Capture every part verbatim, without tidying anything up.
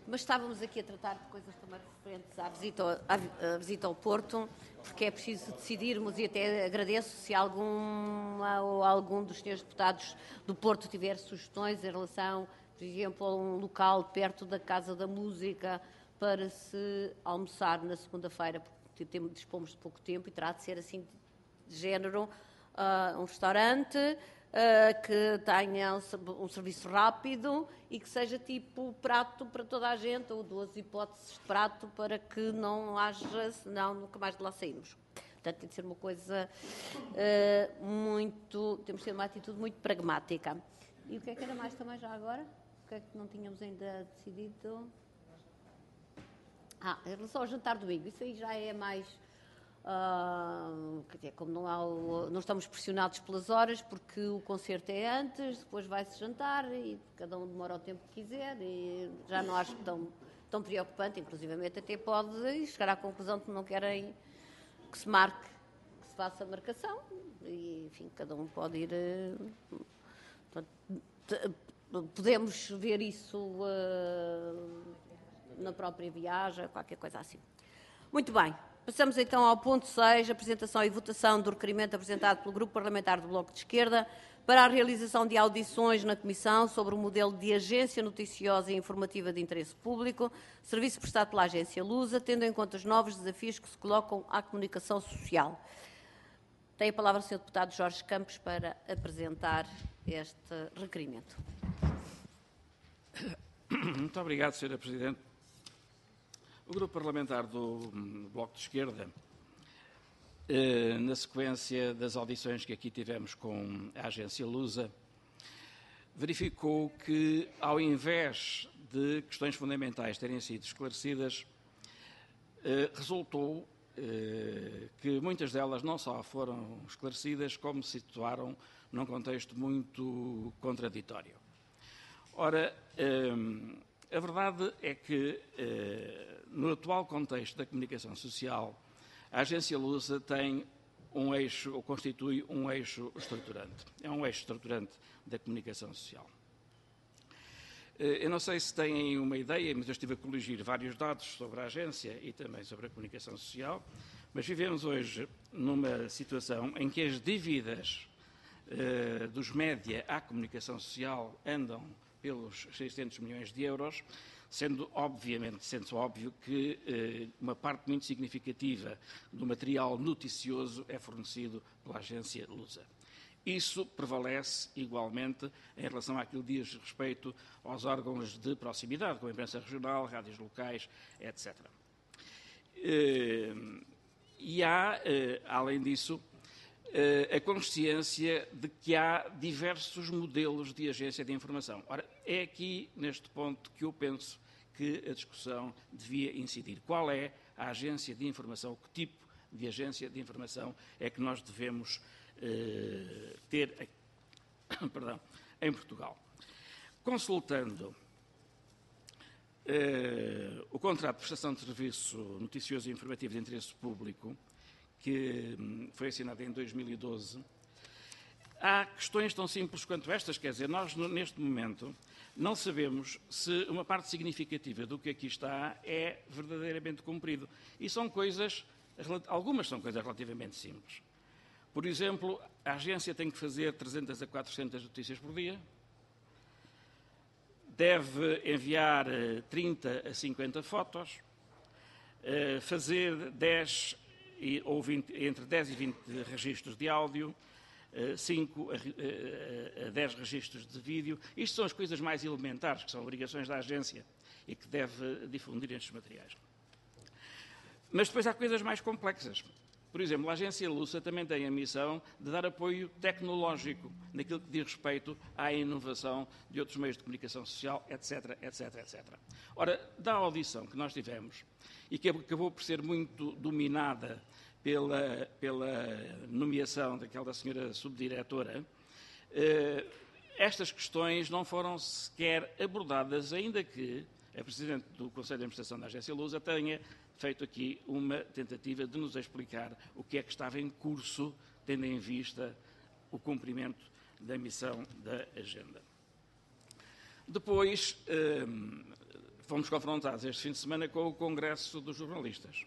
mas estávamos aqui a tratar de coisas também referentes à visita, ao, à, à visita ao Porto, porque é preciso decidirmos, e até agradeço se alguma ou algum dos senhores deputados do Porto tiver sugestões em relação, por exemplo, a um local perto da Casa da Música para se almoçar na segunda-feira, porque temos, dispomos de pouco tempo e terá de ser assim de género, uh, um restaurante uh, que tenha um, um serviço rápido e que seja tipo prato para toda a gente, ou duas hipóteses de prato, para que não haja, senão nunca mais de lá saímos. Portanto, tem de ser uma coisa uh, muito, temos de ter uma atitude muito pragmática. E o que é que era mais também já agora? O que é que não tínhamos ainda decidido? Ah, em relação ao jantar do domingo, isso aí já é mais... Uh, quer dizer, como não, há o, não estamos pressionados pelas horas, porque o concerto é antes, depois vai-se jantar e cada um demora o tempo que quiser, e já não acho tão, tão preocupante, inclusivamente até pode chegar à conclusão que não querem que se marque, que se faça a marcação, e enfim, cada um pode ir... Uh, podemos ver isso uh, na própria viagem, qualquer coisa assim. Muito bem. Passamos então ao ponto seis, apresentação e votação do requerimento apresentado pelo Grupo Parlamentar do Bloco de Esquerda para a realização de audições na Comissão sobre o modelo de agência noticiosa e informativa de interesse público, serviço prestado pela agência Lusa, tendo em conta os novos desafios que se colocam à comunicação social. Tem a palavra o senhor Deputado Jorge Campos para apresentar este requerimento. Muito obrigado, senhora Presidente. O Grupo Parlamentar do Bloco de Esquerda, eh, na sequência das audições que aqui tivemos com a agência Lusa, verificou que, ao invés de questões fundamentais terem sido esclarecidas, eh, resultou eh, que muitas delas não só foram esclarecidas, como se situaram num contexto muito contraditório. Ora, eh, a verdade é que, eh, no atual contexto da comunicação social, a agência Lusa tem um eixo, ou constitui um eixo estruturante. É um eixo estruturante da comunicação social. Eh, eu não sei se têm uma ideia, mas eu estive a coligir vários dados sobre a agência e também sobre a comunicação social, mas vivemos hoje numa situação em que as dívidas eh, dos média à comunicação social andam pelos seiscentos milhões de euros, sendo obviamente, sendo óbvio que eh, uma parte muito significativa do material noticioso é fornecido pela agência Lusa. Isso prevalece igualmente em relação àquilo que diz respeito aos órgãos de proximidade, como a imprensa regional, rádios locais, etcétera. Eh, e há, eh, além disso, a consciência de que há diversos modelos de agência de informação. Ora, é aqui, neste ponto, que eu penso que a discussão devia incidir. Qual é a agência de informação, que tipo de agência de informação é que nós devemos eh, ter perdão, em Portugal? Consultando eh, o contrato de prestação de serviço noticioso e informativo de interesse público, que foi assinado em dois mil e doze, há questões tão simples quanto estas, quer dizer, nós neste momento não sabemos se uma parte significativa do que aqui está é verdadeiramente cumprido. E são coisas, algumas são coisas relativamente simples. Por exemplo, a agência tem que fazer trezentas a quatrocentas notícias por dia, deve enviar trinta a cinquenta fotos, fazer dez ou vinte, entre dez e vinte registros de áudio, cinco a dez registros de vídeo. Isto são as coisas mais elementares, que são obrigações da agência e que deve difundir estes materiais. Mas depois há coisas mais complexas. Por exemplo, a agência Lusa também tem a missão de dar apoio tecnológico naquilo que diz respeito à inovação de outros meios de comunicação social, etc, etc, etcétera. Ora, da audição que nós tivemos, e que acabou por ser muito dominada pela, pela nomeação daquela senhora subdiretora, eh, estas questões não foram sequer abordadas, ainda que a Presidente do Conselho de Administração da agência Lusa tenha feito aqui uma tentativa de nos explicar o que é que estava em curso, tendo em vista o cumprimento da missão da agenda. Depois, fomos confrontados este fim de semana com o Congresso dos Jornalistas.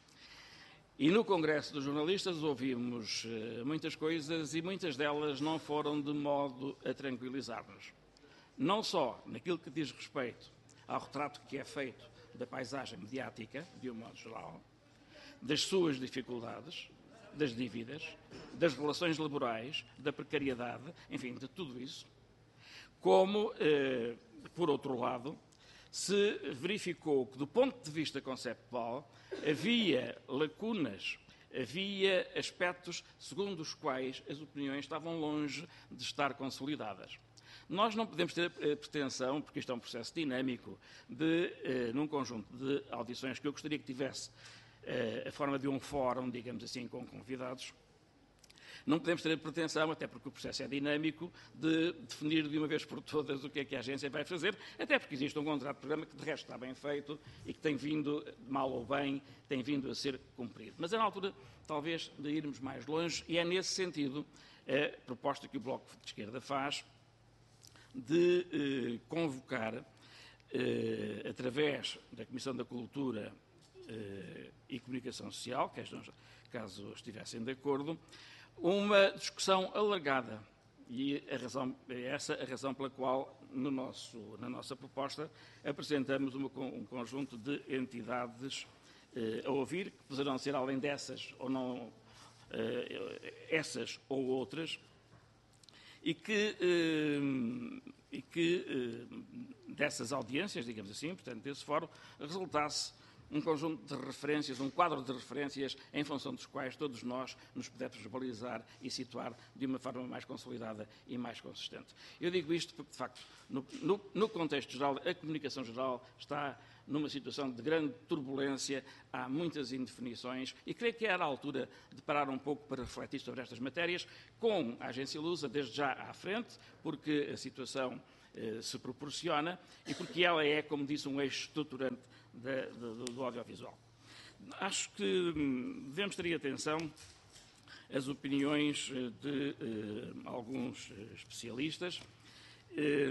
E no Congresso dos Jornalistas ouvimos uh, muitas coisas e muitas delas não foram de modo a tranquilizar-nos. Não só naquilo que diz respeito ao retrato que é feito da paisagem mediática, de um modo geral, das suas dificuldades, das dívidas, das relações laborais, da precariedade, enfim, de tudo isso, como, eh, por outro lado, se verificou que, do ponto de vista conceptual, havia lacunas, havia aspectos segundo os quais as opiniões estavam longe de estar consolidadas. Nós não podemos ter a pretensão, porque isto é um processo dinâmico, de, eh, num conjunto de audições que eu gostaria que tivesse eh, a forma de um fórum, digamos assim, com convidados, não podemos ter a pretensão, até porque o processo é dinâmico, de definir de uma vez por todas o que é que a agência vai fazer, até porque existe um contrato de programa que, de resto, está bem feito e que tem vindo, mal ou bem, tem vindo a ser cumprido. Mas é na altura, talvez, de irmos mais longe, e é nesse sentido a proposta que o Bloco de Esquerda faz de eh, convocar, eh, através da Comissão da Cultura eh, e Comunicação Social, que caso estivessem de acordo, uma discussão alargada. E a razão, é essa a razão pela qual, no nosso, na nossa proposta, apresentamos uma, um conjunto de entidades eh, a ouvir, que poderão ser, além dessas, ou não, eh, essas ou outras, e que, eh, e que eh, dessas audiências, digamos assim, portanto, desse fórum, resultasse um conjunto de referências, um quadro de referências em função dos quais todos nós nos pudéssemos balizar e situar de uma forma mais consolidada e mais consistente. Eu digo isto porque, de facto, no, no, no contexto geral, a comunicação geral está numa situação de grande turbulência, há muitas indefinições e creio que era a altura de parar um pouco para refletir sobre estas matérias, com a Agência Lusa desde já à frente, porque a situação eh, se proporciona e porque ela é, como disse, um eixo estruturante da, do, do audiovisual. Acho que hum, devemos ter atenção às opiniões de eh, alguns especialistas. Eh,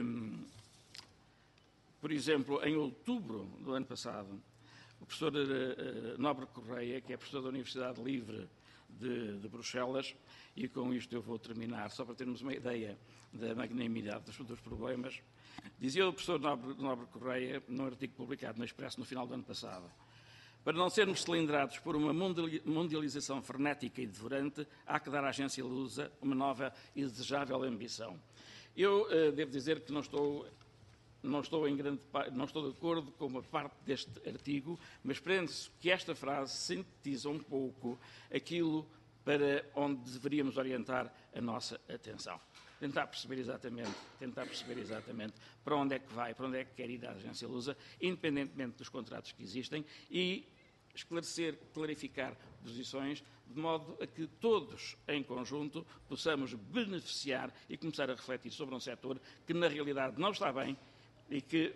Por exemplo, em outubro do ano passado, o professor uh, Nobre Correia, que é professor da Universidade Livre de, de Bruxelas, e com isto eu vou terminar, só para termos uma ideia da magnanimidade dos, dos problemas, dizia o professor Nobre, Nobre Correia, num artigo publicado no Expresso no final do ano passado: para não sermos cilindrados por uma mundialização frenética e devorante, há que dar à agência Lusa uma nova e desejável ambição. Eu uh, devo dizer que não estou... Não estou, em grande, não estou de acordo com uma parte deste artigo, mas penso que esta frase sintetiza um pouco aquilo para onde deveríamos orientar a nossa atenção. Tentar perceber exatamente, tentar perceber exatamente para onde é que vai, para onde é que quer ir a Agência Lusa, independentemente dos contratos que existem, e esclarecer, clarificar posições, de modo a que todos, em conjunto, possamos beneficiar e começar a refletir sobre um setor que, na realidade, não está bem, e que,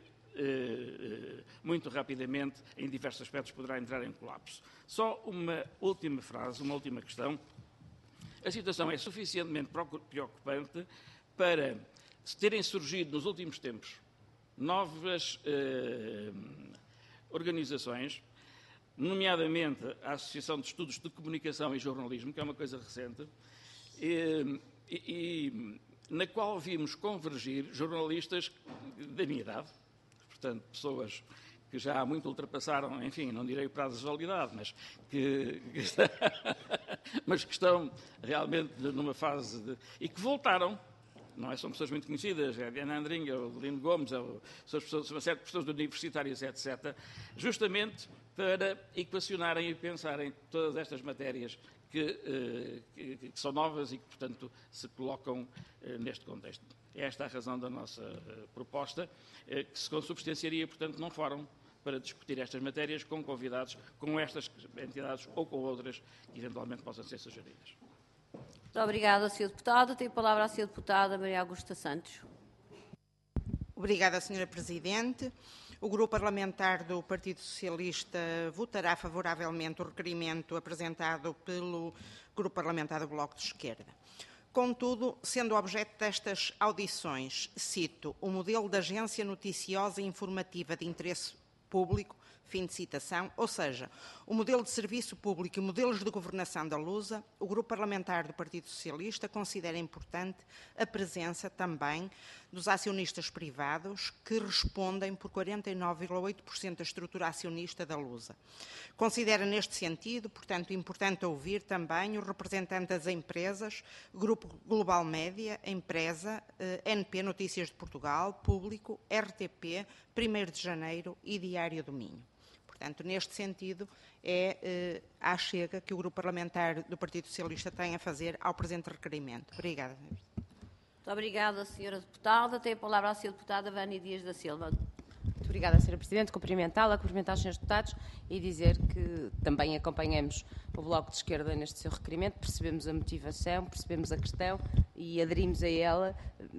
eh, muito rapidamente, em diversos aspectos, poderá entrar em colapso. Só uma última frase, uma última questão. A situação é suficientemente preocupante para terem surgido, nos últimos tempos, novas eh, organizações, nomeadamente a Associação de Estudos de Comunicação e Jornalismo, que é uma coisa recente, e, e na qual vimos convergir jornalistas da minha idade, portanto, pessoas que já muito ultrapassaram, enfim, não direi o prazo de validade, mas que, que, está, mas que estão realmente numa fase de... e que voltaram, não é? São pessoas muito conhecidas, é a Diana Andringa, o Lino Gomes, são pessoas, uma série de pessoas universitárias, etcétera, justamente para equacionarem e pensarem todas estas matérias Que, que, que são novas e que, portanto, se colocam eh, neste contexto. É esta a razão da nossa eh, proposta, eh, que se consubstanciaria, portanto, num fórum para discutir estas matérias com convidados, com estas entidades ou com outras que eventualmente possam ser sugeridas. Muito obrigada, senhor Deputado. Tem a palavra a senhora Deputada Maria Augusta Santos. Obrigada, senhora Presidente. O Grupo Parlamentar do Partido Socialista votará favoravelmente o requerimento apresentado pelo Grupo Parlamentar do Bloco de Esquerda. Contudo, sendo objeto destas audições, cito, o modelo de agência noticiosa e informativa de interesse público, fim de citação, ou seja, o modelo de serviço público e modelos de governação da Lusa, o Grupo Parlamentar do Partido Socialista considera importante a presença também dos acionistas privados que respondem por quarenta e nove vírgula oito por cento da estrutura acionista da Lusa. Considera neste sentido, portanto, importante ouvir também o representante das empresas, Grupo Global Média, Empresa, eh, N P Notícias de Portugal, Público, R T P, primeiro de janeiro e Diário do Minho. Portanto, neste sentido, é eh, a chega que o Grupo Parlamentar do Partido Socialista tem a fazer ao presente requerimento. Obrigada. Muito obrigada, senhora Deputada. Tem a palavra a senhora Deputada Vânia Dias da Silva. Muito obrigada, senhora Presidente. Cumprimentá-la, cumprimentar os senhores Deputados e dizer que também acompanhamos o Bloco de Esquerda neste seu requerimento, percebemos a motivação, percebemos a questão e aderimos a ela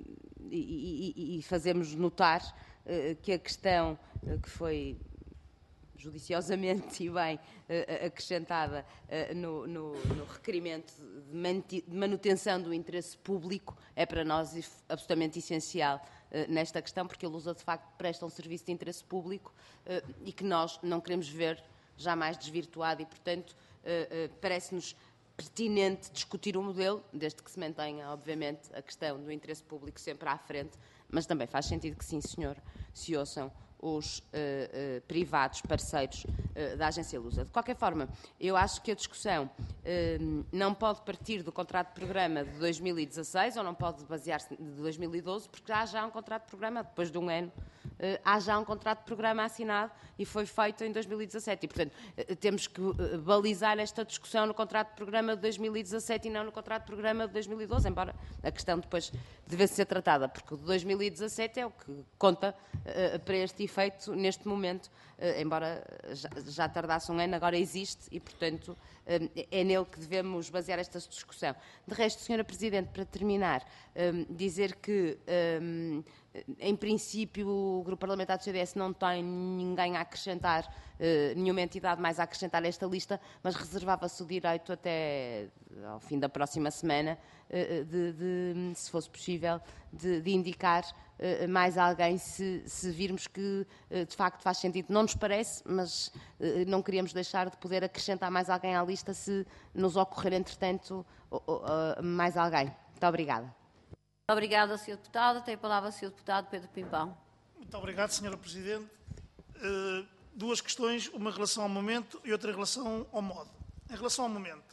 e, e, e fazemos notar uh, que a questão uh, que foi judiciosamente e bem uh, acrescentada uh, no, no, no requerimento de manutenção do interesse público é para nós absolutamente essencial uh, nesta questão, porque a Lusa de facto presta um serviço de interesse público uh, e que nós não queremos ver jamais desvirtuado e, portanto, uh, uh, parece-nos pertinente discutir o modelo, desde que se mantenha, obviamente, a questão do interesse público sempre à frente, mas também faz sentido que sim, senhor, se ouçam os uh, uh, privados parceiros uh, da Agência Lusa. De qualquer forma, eu acho que a discussão uh, não pode partir do contrato de programa de dois mil e dezasseis ou não pode basear-se de dois mil e doze, porque há já um contrato de programa, depois de um ano, uh, há já um contrato de programa assinado e foi feito em dois mil e dezassete. E, portanto, uh, temos que uh, balizar esta discussão no contrato de programa de dois mil e dezassete e não no contrato de programa de dois mil e doze, embora a questão depois devesse ser tratada, porque o de dois mil e dezassete é o que conta uh, para este efeito neste momento, uh, embora já, já tardasse um ano, agora existe e, portanto, uh, é nele que devemos basear esta discussão. De resto, senhora Presidente, para terminar, um, dizer que, um, em princípio, o Grupo Parlamentar do C D S não tem ninguém a acrescentar, uh, nenhuma entidade mais a acrescentar a esta lista, mas reservava-se o direito até ao fim da próxima semana, uh, de, de, se fosse possível, de, de indicar uh, mais alguém se, se virmos que, uh, de facto, faz sentido. Não nos parece, mas uh, não queríamos deixar de poder acrescentar mais alguém à lista se nos ocorrer, entretanto, uh, uh, mais alguém. Muito obrigada. Muito obrigada, senhor Deputado. Tem a palavra o senhor Deputado Pedro Pimpão. Muito obrigado, senhora Presidente. Uh, duas questões, uma em relação ao momento e outra em relação ao modo. Em relação ao momento,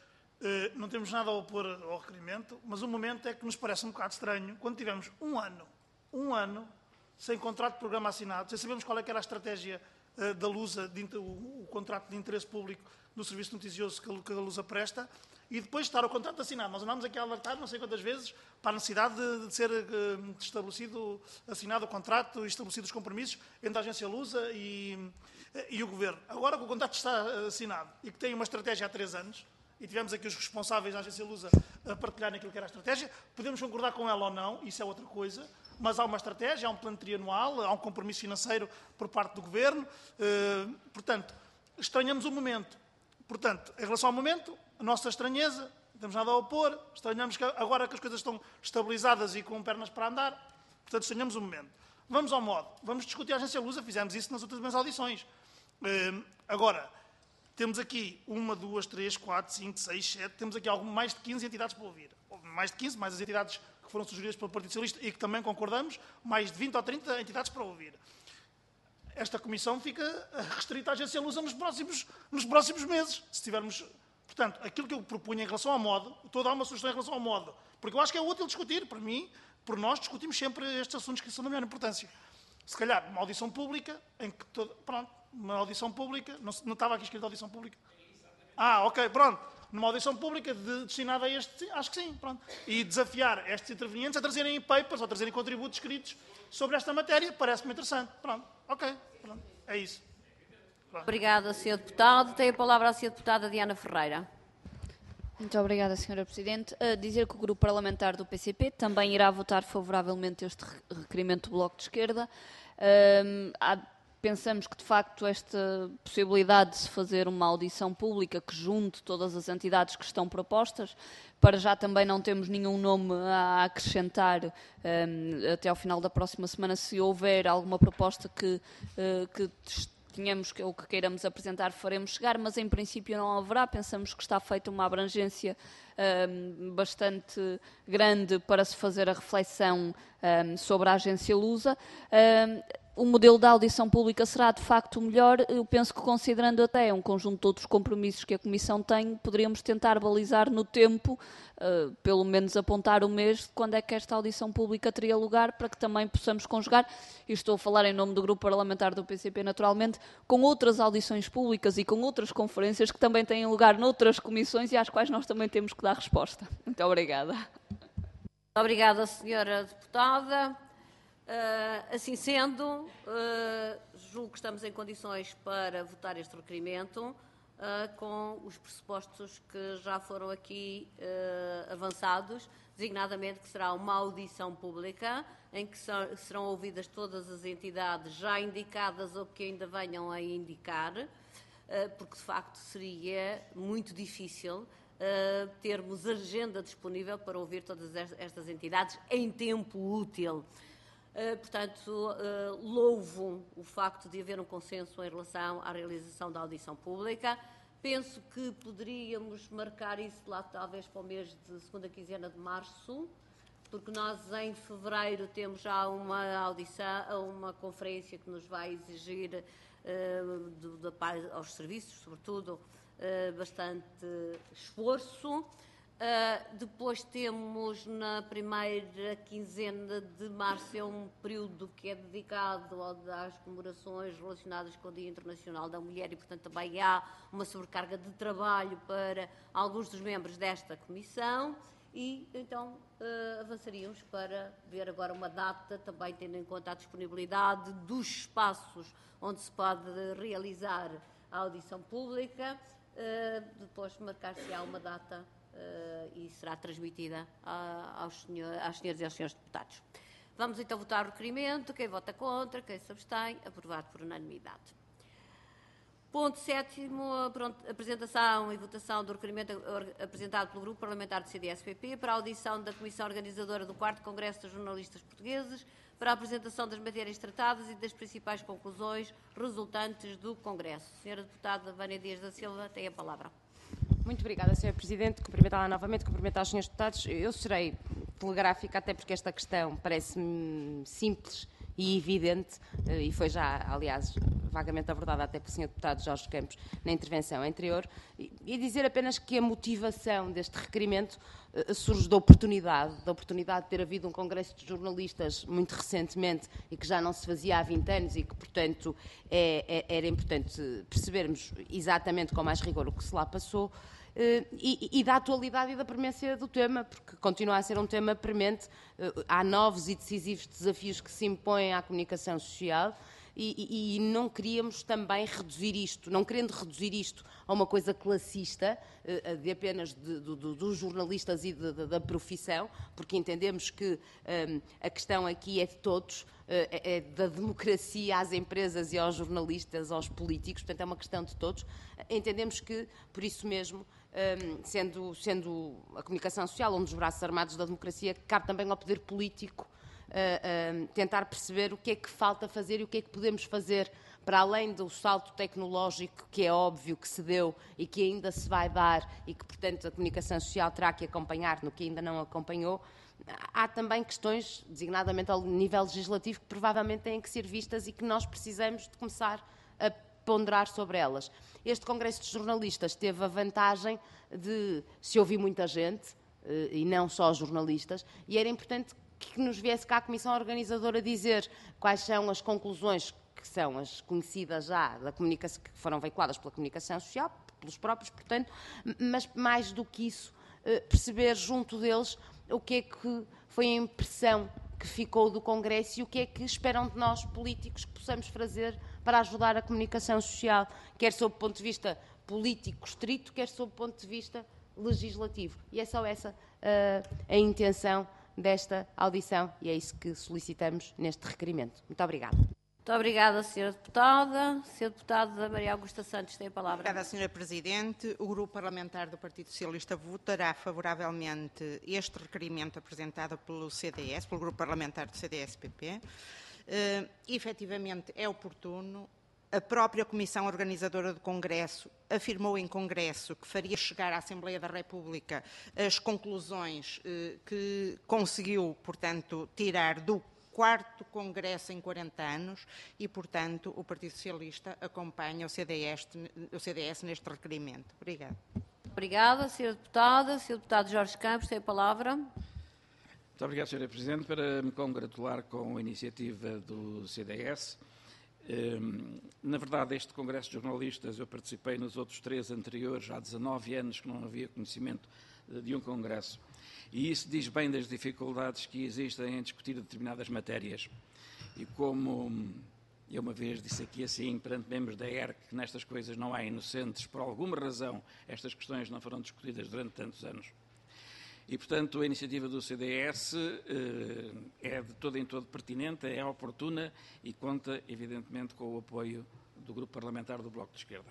uh, não temos nada a opor ao requerimento, mas o momento é que nos parece um bocado estranho quando tivemos um ano, um ano, sem contrato de programa assinado, sem sabermos qual é que era a estratégia uh, da Lusa, de, o, o contrato de interesse público do serviço noticioso que a, que a Lusa presta, e depois de estar o contrato assinado. Nós andámos aqui a alertar não sei quantas vezes para a necessidade de, de ser uh, estabelecido, assinado o contrato e estabelecidos os compromissos entre a Agência Lusa e, e o Governo. Agora que o contrato está assinado e que tem uma estratégia há três anos, e tivemos aqui os responsáveis da Agência Lusa a partilharem aquilo que era a estratégia, podemos concordar com ela ou não, isso é outra coisa, mas há uma estratégia, há um plano trianual, há um compromisso financeiro por parte do Governo, uh, portanto, estranhamos o momento. Portanto, em relação ao momento, a nossa estranheza, não temos nada a opor, estranhamos que agora que as coisas estão estabilizadas e com pernas para andar, portanto, estranhamos o momento. Vamos ao modo, vamos discutir a Agência Lusa, fizemos isso nas últimas audições. Uh, agora, temos aqui uma, duas, três, quatro, cinco, seis, sete, temos aqui algo, mais de quinze entidades para ouvir. Mais de quinze, mais as entidades que foram sugeridas pelo Partido Socialista e que também concordamos, mais de vinte ou trinta entidades para ouvir. Esta comissão fica restrita à Agência Lusa nos próximos, nos próximos meses, se tivermos... Portanto, aquilo que eu propunha em relação ao modo, estou a dar uma sugestão em relação ao modo, porque eu acho que é útil discutir, para mim, por nós, discutimos sempre estes assuntos que são da maior importância. Se calhar, uma audição pública, em que todo, pronto, uma audição pública, não, não estava aqui escrito audição pública? Ah, ok, pronto. Numa audição pública de, destinada a este, acho que sim, pronto. E desafiar estes intervenientes a trazerem papers ou a trazerem contributos escritos sobre esta matéria, parece-me interessante. Pronto, ok, pronto, é isso. Pronto. Obrigada, senhor Deputado. Tem a palavra a senhora Deputada Diana Ferreira. Muito obrigada, senhora Presidente. A dizer que o Grupo Parlamentar do P C P também irá votar favoravelmente este requerimento do Bloco de Esquerda. Um, há pensamos que, de facto, esta possibilidade de se fazer uma audição pública que junte todas as entidades que estão propostas, para já também não temos nenhum nome a acrescentar um, até ao final da próxima semana. Se houver alguma proposta que, uh, que tenhamos ou que queiramos apresentar, faremos chegar, mas em princípio não haverá. Pensamos que está feita uma abrangência um, bastante grande para se fazer a reflexão um, sobre a agência Lusa. Um, O modelo da audição pública será, de facto, o melhor. Eu penso que, considerando até um conjunto de outros compromissos que a Comissão tem, poderíamos tentar balizar no tempo, uh, pelo menos apontar o mês de quando é que esta audição pública teria lugar, para que também possamos conjugar, e estou a falar em nome do Grupo Parlamentar do P C P, naturalmente, com outras audições públicas e com outras conferências que também têm lugar noutras comissões e às quais nós também temos que dar resposta. Muito obrigada. Obrigada, senhora Deputada. Uh, assim sendo, uh, julgo que estamos em condições para votar este requerimento uh, com os pressupostos que já foram aqui uh, avançados, designadamente que será uma audição pública em que so- serão ouvidas todas as entidades já indicadas ou que ainda venham a indicar, uh, porque de facto seria muito difícil uh, termos agenda disponível para ouvir todas estas entidades em tempo útil. Uh, portanto, uh, louvo o facto de haver um consenso em relação à realização da audição pública. Penso que poderíamos marcar isso lá talvez para o mês de segunda quinzena de março, porque nós em fevereiro temos já uma audição, uma conferência que nos vai exigir uh, do, da parte aos serviços, sobretudo, uh, bastante esforço. Uh, depois temos na primeira quinzena de março, é um período que é dedicado às comemorações relacionadas com o Dia Internacional da Mulher e, portanto, também há uma sobrecarga de trabalho para alguns dos membros desta comissão e, então, uh, avançaríamos para ver agora uma data, também tendo em conta a disponibilidade dos espaços onde se pode realizar a audição pública, uh, depois marcar-se-á uma data Uh, e será transmitida a, aos, senhor, às senhoras e aos senhores deputados. Vamos então votar o requerimento. Quem vota contra, quem se abstém, aprovado por unanimidade. Ponto sétimo, pronto, apresentação e votação do requerimento apresentado pelo Grupo Parlamentar do C D S P P para a audição da Comissão Organizadora do quarto Congresso dos Jornalistas Portugueses, para a apresentação das matérias tratadas e das principais conclusões resultantes do Congresso. Senhora Deputada Vânia Dias da Silva, tem a palavra. Muito obrigada, senhora Presidente. Cumprimentá-la novamente, cumprimentar os senhores deputados. Eu serei telegráfica, até porque esta questão parece-me simples e evidente, e foi já, aliás, vagamente abordada até pelo senhor deputado Jorge Campos na intervenção anterior, e dizer apenas que a motivação deste requerimento surge da oportunidade, da oportunidade de ter havido um congresso de jornalistas muito recentemente e que já não se fazia há vinte anos e que, portanto, é, é, era importante percebermos exatamente com mais rigor o que se lá passou. E, e da atualidade e da premência do tema, porque continua a ser um tema premente. Há novos e decisivos desafios que se impõem à comunicação social e, e, e não queríamos também reduzir isto, não querendo reduzir isto a uma coisa classista, de apenas de, de, de, dos jornalistas e de, de, da profissão, porque entendemos que um, a questão aqui é de todos, é, é da democracia às empresas e aos jornalistas, aos políticos, portanto é uma questão de todos. Entendemos que, por isso mesmo, Um, sendo, sendo a comunicação social um dos braços armados da democracia, cabe também ao poder político uh, uh, tentar perceber o que é que falta fazer e o que é que podemos fazer para além do salto tecnológico que é óbvio que se deu e que ainda se vai dar e que, portanto, a comunicação social terá que acompanhar no que ainda não acompanhou. Há também questões, designadamente ao nível legislativo, que provavelmente têm que ser vistas e que nós precisamos de começar a ponderar sobre elas. Este Congresso de Jornalistas teve a vantagem de se ouvir muita gente, e não só jornalistas, e era importante que nos viesse cá a Comissão Organizadora dizer quais são as conclusões que são as conhecidas já da comunicação, que foram veiculadas pela comunicação social, pelos próprios, portanto, mas mais do que isso, perceber junto deles o que é que foi a impressão que ficou do Congresso e o que é que esperam de nós, políticos, que possamos fazer para ajudar a comunicação social, quer sob o ponto de vista político estrito, quer sob o ponto de vista legislativo. E é só essa uh, a intenção desta audição e é isso que solicitamos neste requerimento. Muito obrigada. Muito Muito obrigada, senhora Deputada. senhora Deputada Maria Augusta Santos tem a palavra. Obrigada, senhora Presidente. O Grupo Parlamentar do Partido Socialista votará favoravelmente este requerimento apresentado pelo C D S, pelo Grupo Parlamentar do C D S P P. Uh, efetivamente é oportuno. A própria Comissão Organizadora do Congresso afirmou em Congresso que faria chegar à Assembleia da República as conclusões uh, que conseguiu, portanto, tirar do quarto Congresso em quarenta anos e, portanto, o Partido Socialista acompanha o C D S, o C D S neste requerimento. Obrigada. Obrigada, senhora Deputada. senhor Deputado Jorge Campos tem a palavra. Muito obrigado, senhora Presidente. Para me congratular com a iniciativa do C D S. Na verdade, este Congresso de Jornalistas, eu participei nos outros três anteriores, há dezanove anos que não havia conhecimento de um Congresso. E isso diz bem das dificuldades que existem em discutir determinadas matérias. E como eu uma vez disse aqui assim, perante membros da E R C, que nestas coisas não há inocentes, por alguma razão estas questões não foram discutidas durante tantos anos. E, portanto, a iniciativa do C D S eh, é de todo em todo pertinente, é oportuna e conta, evidentemente, com o apoio do Grupo Parlamentar do Bloco de Esquerda.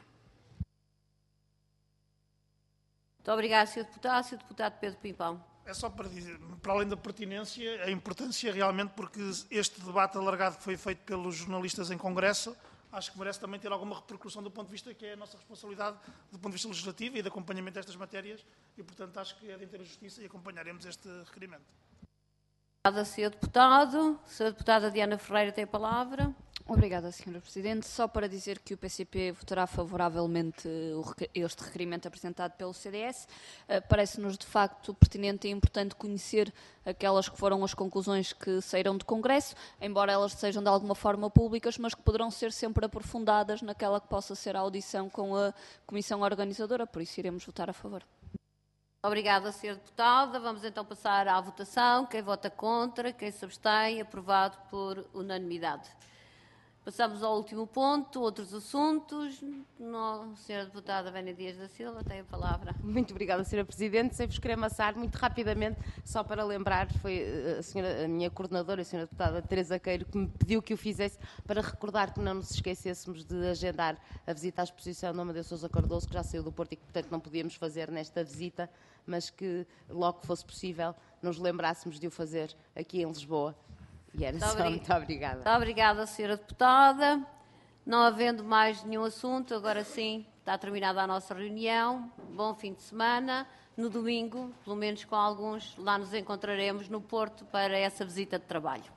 Muito obrigada, senhor Deputado. senhor Deputado Pedro Pimpão. É só para dizer, para além da pertinência, a importância realmente, porque este debate alargado que foi feito pelos jornalistas em Congresso, acho que merece também ter alguma repercussão do ponto de vista que é a nossa responsabilidade do ponto de vista legislativo e de acompanhamento destas matérias e, portanto, acho que é de inteira justiça e acompanharemos este requerimento. Obrigada, senhor Deputado. senhora Deputada Diana Ferreira tem a palavra. Obrigada, senhora Presidente. Só para dizer que o P C P votará favoravelmente este requerimento apresentado pelo C D S. Parece-nos, de facto, pertinente e importante conhecer aquelas que foram as conclusões que saíram de Congresso, embora elas sejam de alguma forma públicas, mas que poderão ser sempre aprofundadas naquela que possa ser a audição com a Comissão Organizadora, por isso iremos votar a favor. Obrigada, senhora Deputada. Vamos então passar à votação. Quem vota contra, quem se abstém, aprovado por unanimidade. Passamos ao último ponto, outros assuntos. No, senhora Deputada Vânia Dias da Silva tem a palavra. Muito obrigada, senhora Presidente. Sem vos querer amassar, muito rapidamente, só para lembrar, foi a, senhora, a minha coordenadora, a senhora Deputada Teresa Queiro, que me pediu que o fizesse para recordar que não nos esquecêssemos de agendar a visita à exposição do Amadeu Sousa Cardoso, que já saiu do Porto e que, portanto, não podíamos fazer nesta visita, mas que, logo que fosse possível, nos lembrássemos de o fazer aqui em Lisboa. E era muito, só, obrig... muito obrigada. Muito obrigada, senhora Deputada. Não havendo mais nenhum assunto, agora sim está terminada a nossa reunião. Bom fim de semana. No domingo, pelo menos com alguns, lá nos encontraremos no Porto para essa visita de trabalho.